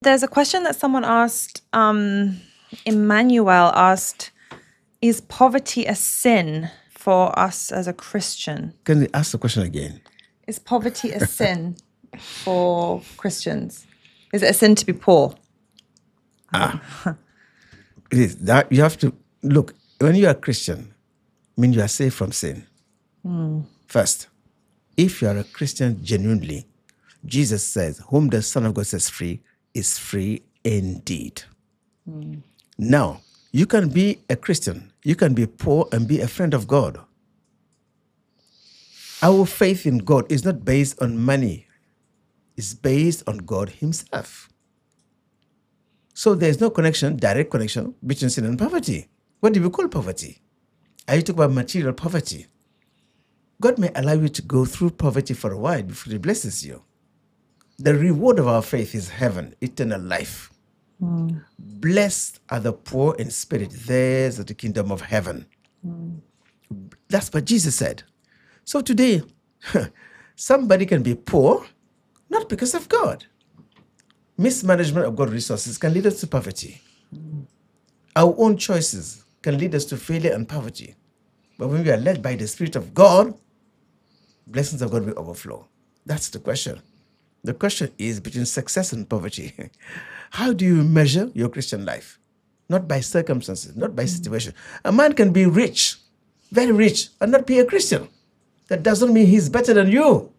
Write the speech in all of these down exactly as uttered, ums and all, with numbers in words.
There's a question that someone asked, um, Emmanuel asked, is poverty a sin for us as a Christian? Can you ask the question again? Is poverty a sin for Christians? Is it a sin to be poor? Ah, it is. That you have to look, when you are a Christian, I mean you are saved from sin. Mm. First, if you are a Christian genuinely, Jesus says, whom the Son of God sets free is free indeed. Mm. Now, you can be a Christian, you can be poor and be a friend of God. Our faith in God is not based on money. It's based on God himself. So there's no connection, direct connection between sin and poverty. What do we call poverty? Are you talking about material poverty? God may allow you to go through poverty for a while before he blesses you. The reward of our faith is heaven, eternal life. Mm. Blessed are the poor in spirit. Theirs is the kingdom of heaven. Mm. That's what Jesus said. So today, somebody can be poor, not because of God. Mismanagement of God's resources can lead us to poverty. Mm. Our own choices can lead us to failure and poverty. But when we are led by the Spirit of God, blessings of God will overflow. That's the question. The question is between success and poverty. How do you measure your Christian life? Not by circumstances, not by situation. A man can be rich, very rich, and not be a Christian. That doesn't mean he's better than you.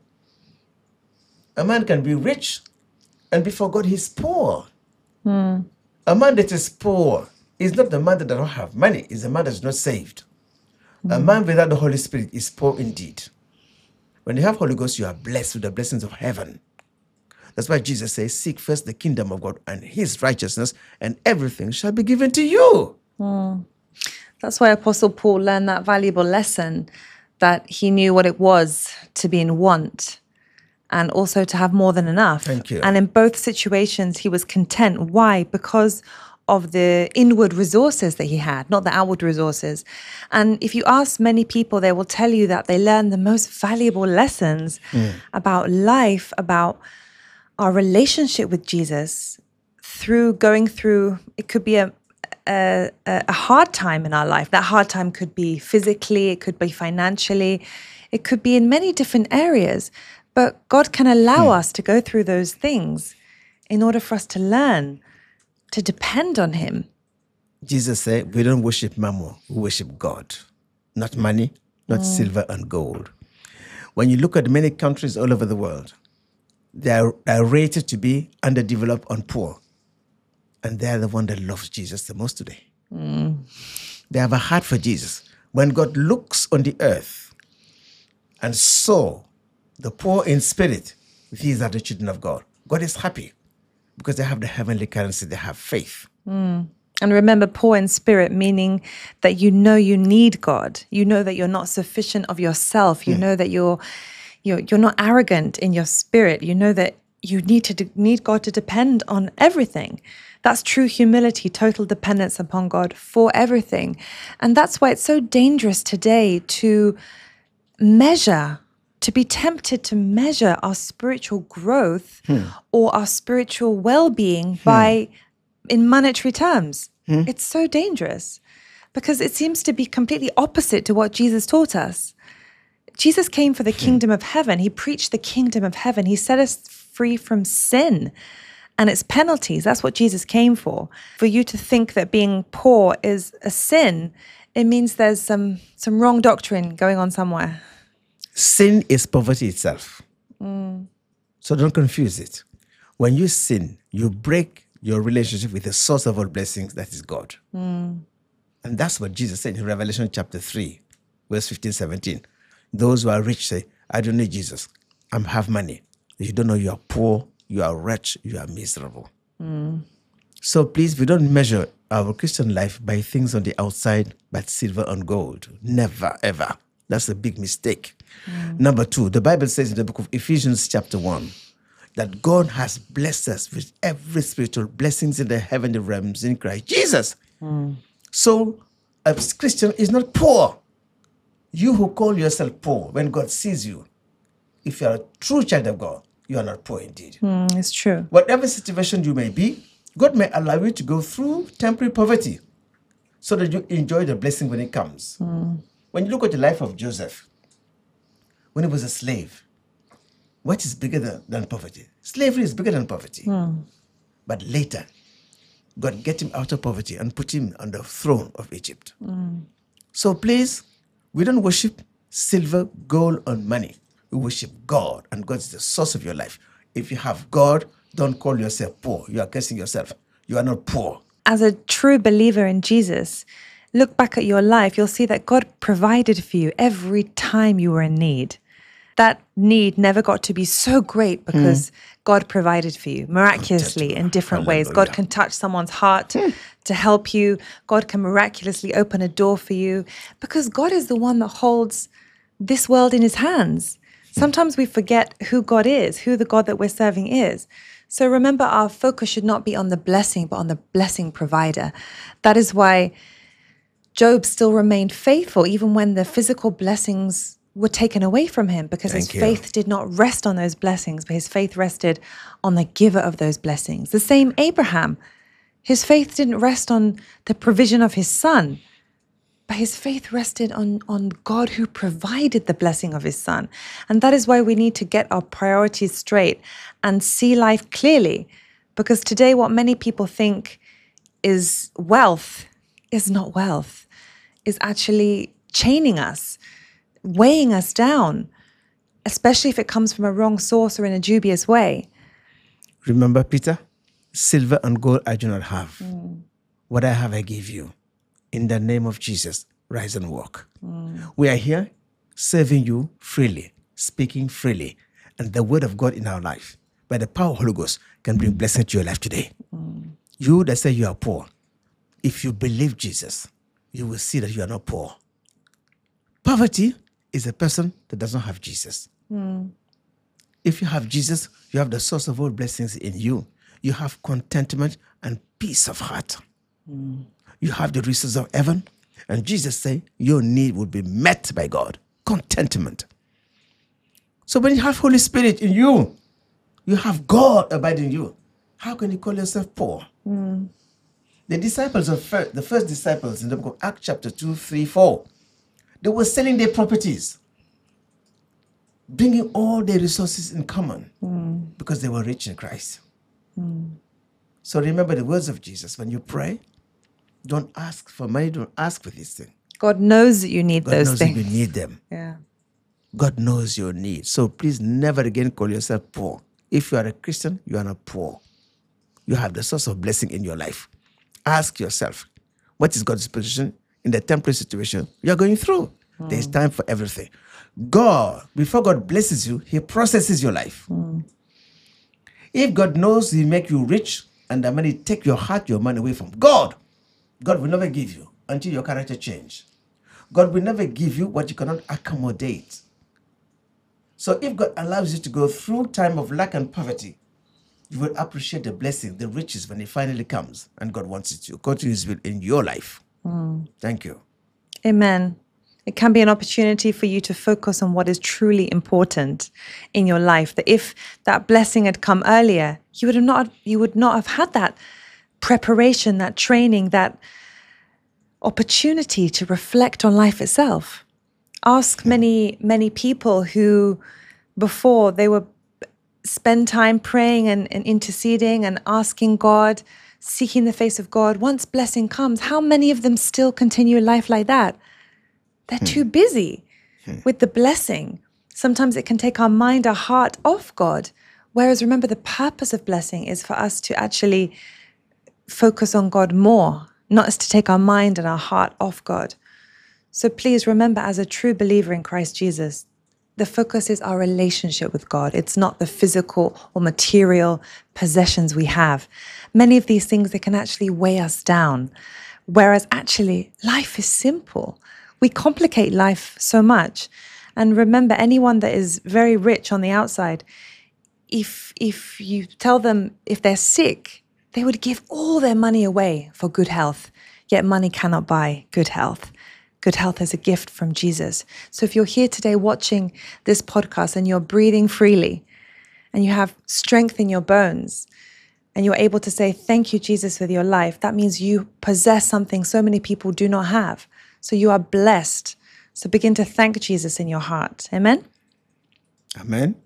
A man can be rich, and before God, he's poor. Mm. A man that is poor is not the man that does not have money, is a man that is not saved. Mm. A man without the Holy Spirit is poor indeed. When you have Holy Ghost, you are blessed with the blessings of heaven. That's why Jesus says, seek first the kingdom of God and his righteousness, and everything shall be given to you. Mm. That's why Apostle Paul learned that valuable lesson, that he knew what it was to be in want and also to have more than enough. Thank you. And in both situations, he was content. Why? Because of the inward resources that he had, not the outward resources. And if you ask many people, they will tell you that they learned the most valuable lessons mm. about life, about our relationship with Jesus through going through, it could be a, a, a hard time in our life. That hard time could be physically, it could be financially, it could be in many different areas. But God can allow mm. us to go through those things in order for us to learn to depend on him. Jesus said, we don't worship mammon, we worship God. Not money, not mm. silver and gold. When you look at many countries all over the world, they are, are rated to be underdeveloped and poor. And they are the one that loves Jesus the most today. Mm. They have a heart for Jesus. When God looks on the earth and saw the poor in spirit, these are the children of God. God is happy because they have the heavenly currency, they have faith. Mm. And remember, poor in spirit, meaning that you know you need God. You know that you're not sufficient of yourself. You mm. know that you're You're, you're not arrogant in your spirit. You know that you need to de- need God to depend on everything. That's true humility, total dependence upon God for everything. And that's why it's so dangerous today to measure, to be tempted to measure our spiritual growth hmm. or our spiritual well-being hmm. by in monetary terms. Hmm. It's so dangerous because it seems to be completely opposite to what Jesus taught us. Jesus came for the kingdom of heaven. He preached the kingdom of heaven. He set us free from sin and its penalties. That's what Jesus came for. For you to think that being poor is a sin, it means there's some, some wrong doctrine going on somewhere. Sin is poverty itself. Mm. So don't confuse it. When you sin, you break your relationship with the source of all blessings, that is God. Mm. And that's what Jesus said in Revelation chapter three, verse fifteen, seventeen. Those who are rich say, I don't need Jesus. I have money. You don't know you are poor, you are rich, you are miserable. Mm. So please, we don't measure our Christian life by things on the outside, but silver and gold. Never, ever. That's a big mistake. Mm. Number two, the Bible says in the book of Ephesians chapter one, that God has blessed us with every spiritual blessings in the heavenly realms in Christ Jesus. Mm. So a Christian is not poor. You who call yourself poor, when God sees you, if you are a true child of God, you are not poor indeed. Mm, it's true. Whatever situation you may be, God may allow you to go through temporary poverty so that you enjoy the blessing when it comes. Mm. When you look at the life of Joseph, when he was a slave, what is bigger than, than poverty? Slavery is bigger than poverty. Mm. But later, God get him out of poverty and put him on the throne of Egypt. Mm. So please, we don't worship silver, gold, and money. We worship God, and God is the source of your life. If you have God, don't call yourself poor. You are cursing yourself. You are not poor. As a true believer in Jesus, look back at your life, you'll see that God provided for you every time you were in need. That need never got to be so great because mm. God provided for you miraculously in different Hallelujah. ways. God can touch someone's heart mm. to help you. God can miraculously open a door for you because God is the one that holds this world in his hands. Sometimes we forget who God is, who the God that we're serving is. So remember, our focus should not be on the blessing, but on the blessing provider. That is why Job still remained faithful, even when the physical blessings were taken away from him, because Thank his you. faith did not rest on those blessings, but his faith rested on the giver of those blessings. The same Abraham, his faith didn't rest on the provision of his son, but his faith rested on, on God who provided the blessing of his son. And that is why we need to get our priorities straight and see life clearly, because today what many people think is wealth is not wealth, is actually chaining us, weighing us down, especially if it comes from a wrong source or in a dubious way. Remember, Peter, silver and gold I do not have. Mm. What I have, I give you. In the name of Jesus, rise and walk. Mm. We are here serving you freely, speaking freely, and the word of God in our life, by the power of Holy Ghost, can bring blessing to your life today. Mm. You that say you are poor, if you believe Jesus, you will see that you are not poor. Poverty is a person that does not have Jesus. Mm. If you have Jesus, you have the source of all blessings in you. You have contentment and peace of heart. Mm. You have the resources of heaven. And Jesus said, your need will be met by God. Contentment. So when you have Holy Spirit in you, you have God abiding in you. How can you call yourself poor? Mm. The disciples of first, the first disciples in the book of Acts chapter two, three, four, they were selling their properties, bringing all their resources in common mm. because they were rich in Christ. Mm. So remember the words of Jesus. When you pray, don't ask for money, don't ask for this thing. God knows that you need God those knows things. that you need them. Yeah. God knows your need. So please never again call yourself poor. If you are a Christian, you are not poor. You have the source of blessing in your life. Ask yourself, what is God's position in the temporary situation you are going through? Mm. There is time for everything. God, before God blesses you, he processes your life. Mm. If God knows he make you rich and the money take your heart, your money away from God, God will never give you until your character change. God will never give you what you cannot accommodate. So if God allows you to go through time of lack and poverty, you will appreciate the blessing, the riches when it finally comes, and God wants it to go to his will in your life. Mm. Thank you. Amen. It can be an opportunity for you to focus on what is truly important in your life. That if that blessing had come earlier, you would have not, you would not have had that preparation, that training, that opportunity to reflect on life itself. Ask many, many people who before they were spend time praying and, and interceding and asking God, seeking the face of God. Once blessing comes, how many of them still continue life like that? They're hmm. too busy hmm. with the blessing. Sometimes it can take our mind, our heart off God. Whereas remember, the purpose of blessing is for us to actually focus on God more, not as to take our mind and our heart off God. So please remember, as a true believer in Christ Jesus, the focus is our relationship with God. It's not the physical or material possessions we have. Many of these things, they can actually weigh us down. Whereas actually, life is simple. We complicate life so much. And remember, anyone that is very rich on the outside, if, if you tell them if they're sick, they would give all their money away for good health. Yet money cannot buy good health. Good health is a gift from Jesus. So if you're here today watching this podcast and you're breathing freely and you have strength in your bones, and you're able to say, thank you, Jesus, for your life, that means you possess something so many people do not have. So you are blessed. So begin to thank Jesus in your heart. Amen? Amen.